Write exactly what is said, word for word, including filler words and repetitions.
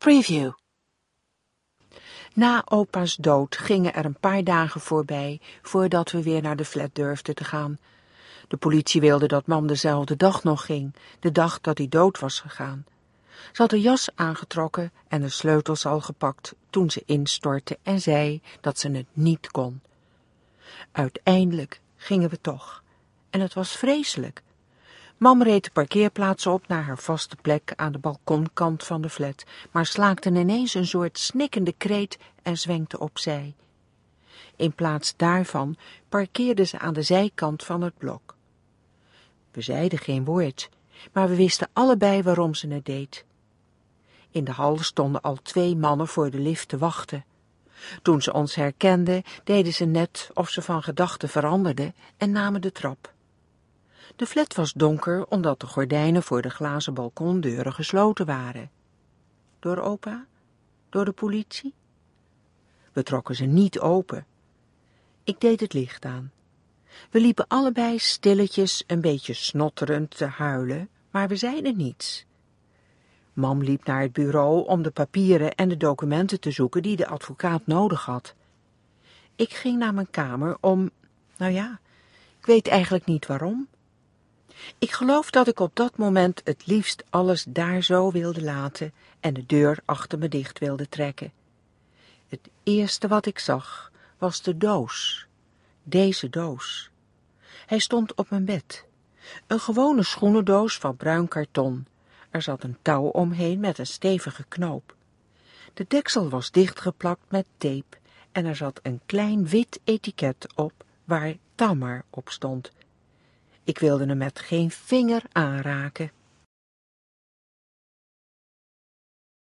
Preview. Na opa's dood gingen er een paar dagen voorbij voordat we weer naar de flat durfden te gaan. De politie wilde dat mam dezelfde dag nog ging, de dag dat hij dood was gegaan. Ze had de jas aangetrokken en de sleutels al gepakt toen ze instortte en zei dat ze het niet kon. Uiteindelijk gingen we toch. En het was vreselijk. Mam reed de parkeerplaats op naar haar vaste plek aan de balkonkant van de flat, maar slaakte ineens een soort snikkende kreet en zwenkte opzij. In plaats daarvan parkeerde ze aan de zijkant van het blok. We zeiden geen woord, maar we wisten allebei waarom ze het deed. In de hal stonden al twee mannen voor de lift te wachten. Toen ze ons herkenden, deden ze net of ze van gedachten veranderden en namen de trap. De flat was donker omdat de gordijnen voor de glazen balkondeuren gesloten waren. Door opa? Door de politie? We trokken ze niet open. Ik deed het licht aan. We liepen allebei stilletjes een beetje snotterend te huilen, maar we zeiden niets. Mam liep naar het bureau om de papieren en de documenten te zoeken die de advocaat nodig had. Ik ging naar mijn kamer om, nou ja, ik weet eigenlijk niet waarom. Ik geloof dat ik op dat moment het liefst alles daar zo wilde laten en de deur achter me dicht wilde trekken. Het eerste wat ik zag was de doos, deze doos. Hij stond op mijn bed, een gewone schoenendoos van bruin karton. Er zat een touw omheen met een stevige knoop. De deksel was dichtgeplakt met tape en er zat een klein wit etiket op waar Tamar op stond. Ik wilde hem met geen vinger aanraken.